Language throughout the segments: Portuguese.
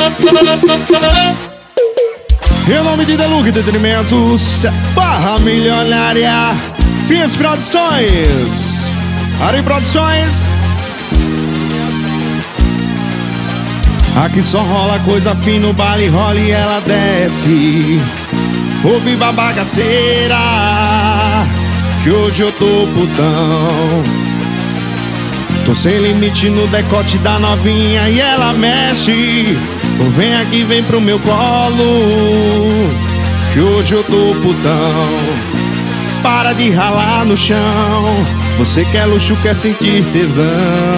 Em nome de Deluxe Entretenimentos, Barra Milionária, Fins Produções, Ari Produções. Aqui só rola coisa fina, no baile rola e ela desce. Ô viva bagaceira, que hoje eu tô putão. Tô sem limite no decote da novinha e ela mexe. Ô vem aqui, vem pro meu colo, que hoje eu tô putão. Para de ralar no chão, você quer luxo, quer sentir tesão.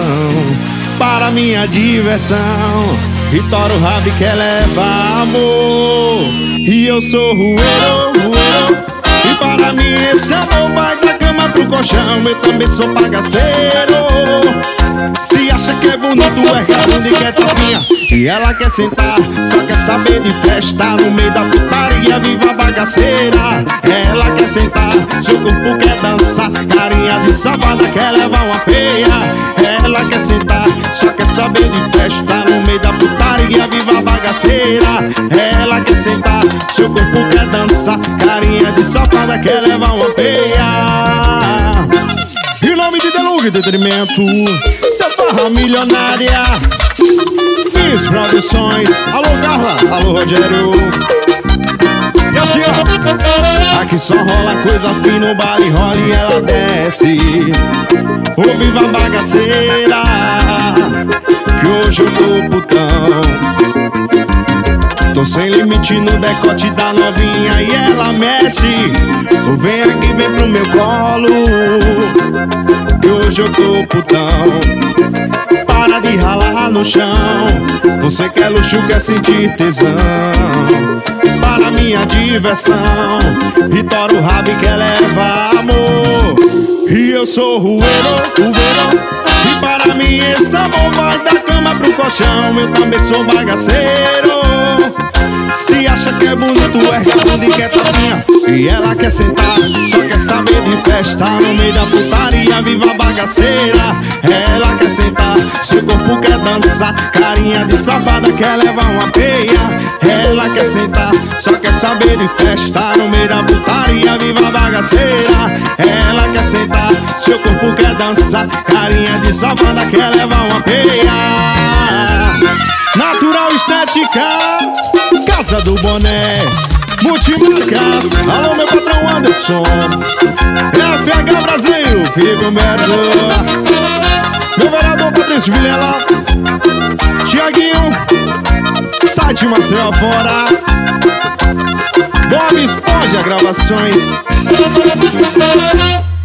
Para minha diversão, e tora o rabo e quer levar amor. E eu sou rueiro, e para mim esse amor vai da cama pro colchão. Eu também sou bagaceiro. Se acha que é bonito, é bunda e quer tapinha, e ela quer sentar, só quer saber de festa no meio da putaria. Viva bagaceira, ela quer sentar, seu corpo quer dançar, carinha de safada quer levar uma peia. Ela quer sentar, só quer saber de festa no meio da putaria. Viva bagaceira, ela quer sentar, seu corpo quer dançar, carinha de safada quer levar uma peia. Em nome de Deluxe Entretenimento, seu Barra Milionária, Fins Produções. Alô Carla, alô Rogério. E assim ó, aqui só rola coisa fina, no baile rola e ela desce. Ô viva bagaceira, que hoje eu tô putão. Tô sem limite no decote da novinha e ela mexe. Ô vem aqui, vem pro meu colo, que hoje eu tô putão. Para de ralar no chão, você quer luxo, quer sentir tesão. Para minha diversão, e tora o rabo e quer levar amor. E eu sou rueiro, e para mim esse amor vai da cama pro colchão. Eu também sou bagaceiro. Se acha que é bonito, é bunda e quer tapinha, e ela quer sentar, só quer saber de festa no meio da putaria. Viva bagaceira, ela quer sentar, seu corpo quer dançar, carinha de safada quer levar uma peia. Ela quer sentar, só quer saber de festa no meio da putaria. Viva bagaceira, ela quer sentar, seu corpo quer dançar, carinha de safada quer levar uma peia. Natural Estética, Casa do Boné, Multimarcas. Alô meu patrão Anderson, FH Brasil, Felipe Humberto, meu vereador Patrício Vilela, Tiaguinho, site Marcel Fora, Bob Esponja Gravações.